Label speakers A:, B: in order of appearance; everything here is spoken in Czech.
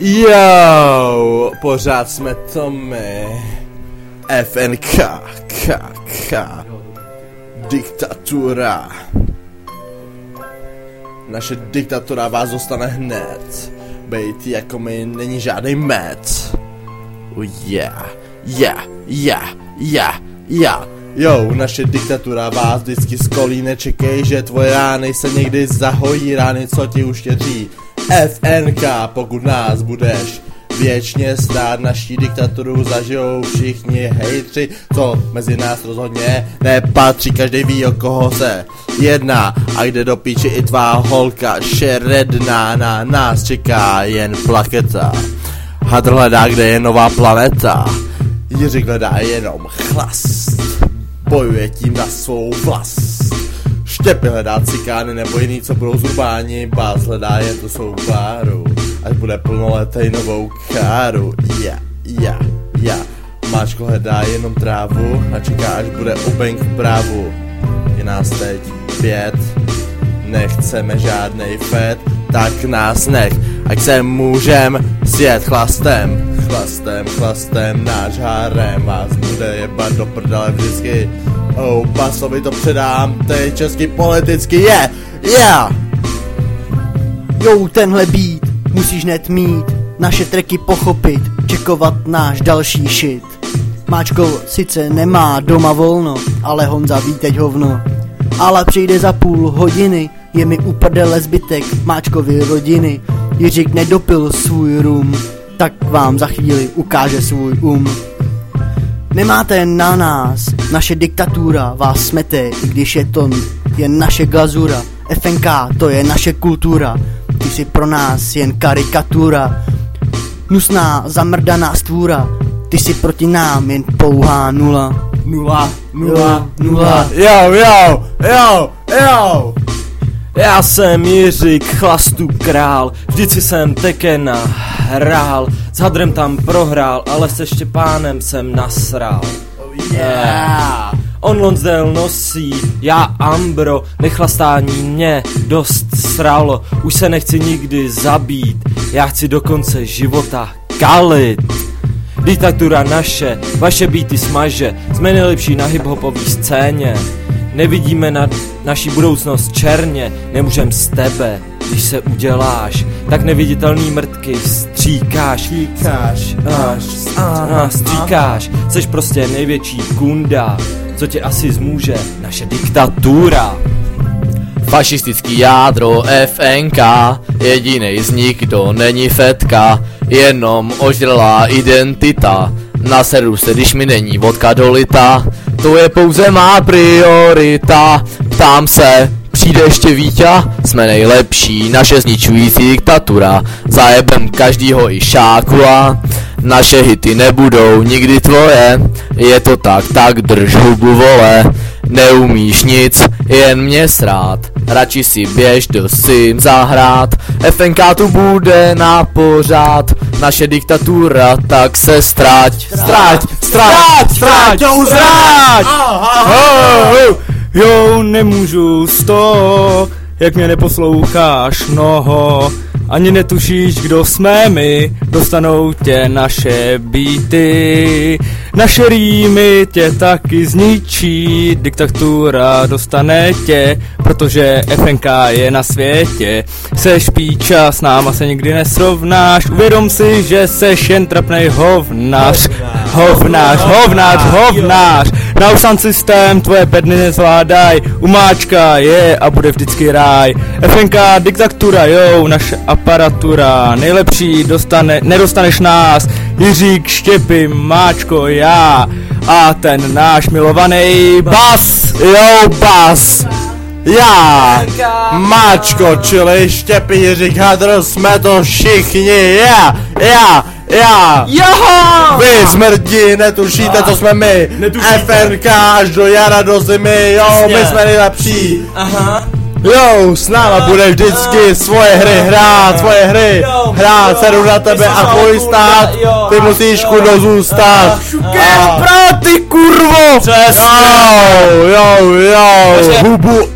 A: Jo, pořád jsme to my. FNK, diktatura. Naše diktatura vás dostane hned. Bejt jako my není žádný med. Jo, naše diktatura vás vždycky skolí, nečekej, že tvoje rány se někdy zahojí, rány, co ti uštědří. FNK, pokud nás budeš věčně stát, naší diktaturu zažijou všichni hejtři, co mezi nás rozhodně nepatří, každý ví, o koho se jedná a jde do píči i tvá holka šeredná, na nás čeká jen plaketa. Hadr hledá, kde je nová planeta, Jiřík hledá jenom chlast, bojuje tím na svou vlast. Štěpy hledá cikány nebo jiný, co budou zurbáni, Bás hledá jen tu svou páru, až bude plnoletej novou káru. Máčko hledá jenom trávu a čeká, až bude obenk v právu. Je nás teď 5, nechceme žádnej fet, tak nás nech, ať se můžem sjet chlastem, náš harem vás bude jebat do prdele vždycky. Basovi to předám, teď český politicky,
B: Jo, tenhle beat musíš hned mít, naše tracky pochopit, čekovat náš další shit. Máčko sice nemá doma volno, ale Honza ví teď hovno. Ale přijde za půl hodiny, je mi u prdele zbytek Máčkovy rodiny. Jiřík nedopil svůj rum, tak vám za chvíli ukáže svůj Nemáte na nás, naše diktatura vás smete, i když je to jen naše glazura. FNK, to je naše kultura, ty jsi pro nás jen karikatura. Hnusná, zamrdaná stvůra, ty jsi proti nám jen pouhá nula.
A: Jo.
C: Já jsem Jiřík, chlastu král, vždycky jsem Tekena hrál, s Hadrem tam prohrál, ale se Štěpánem jsem nasral. On Lonsdale nosí, já Ambro, nechlastání mě dost sralo, už se nechci nikdy zabít, já chci do konce života kalit. Diktatura naše, vaše beaty smaže, jsme nejlepší na hiphopové scéně. Nevidíme na naší budoucnost černě, nemůžem z tebe, když se uděláš, tak neviditelný mrtky stříkáš, seš prostě největší kunda, co tě asi zmůže naše diktatura.
D: Fašistický jádro FNK, jedinej z nich, kdo není fetka, jenom ožralá identita. Naseru se, když mi není vodka dolita, to je pouze má priorita. Ptám se, přijde ještě Víťa? Jsme nejlepší, naše zničující diktatura, zajebem každýho i šákula. Naše hity nebudou nikdy tvoje, je to tak drž hubu vole. Neumíš nic, jen mě srát, radši si běž do Sim zahrát. FNK tu bude na pořád, naše diktatura, tak se ztrať.
E: Jo, nemůžu z toho, jak mě neposloucháš mnoho, ani netušíš, kdo jsme my, dostanou tě naše beaty, naše rýmy tě taky zničí, diktatura dostane tě, protože FNK je na světě. Seš píča, s náma se nikdy nesrovnáš, uvědom si, že seš jen trapnej hovnář. Na sound systém tvoje bedny nezvládaj, u Máčka je a bude vždycky ráj. FNK, diktatura, jo, naše aparatura, nejlepší nedostaneš nás, Jiřík, Štěpy, Máčko, já a ten náš milovaný Bas,
A: Já, Máčko, čili Štěpy, Jiřík, Hadr, jsme to všichni, Vy smrdi, netušíte, co jsme my, FNK až do jara, do zimy, jo, my jsme nejlepší. Jo, s náma bude vždycky svoje hry hrát, sedu na tebe a tvůj stát, ty musíš kurvo zůstat.
E: Ty kurvo!
A: Jo, hubu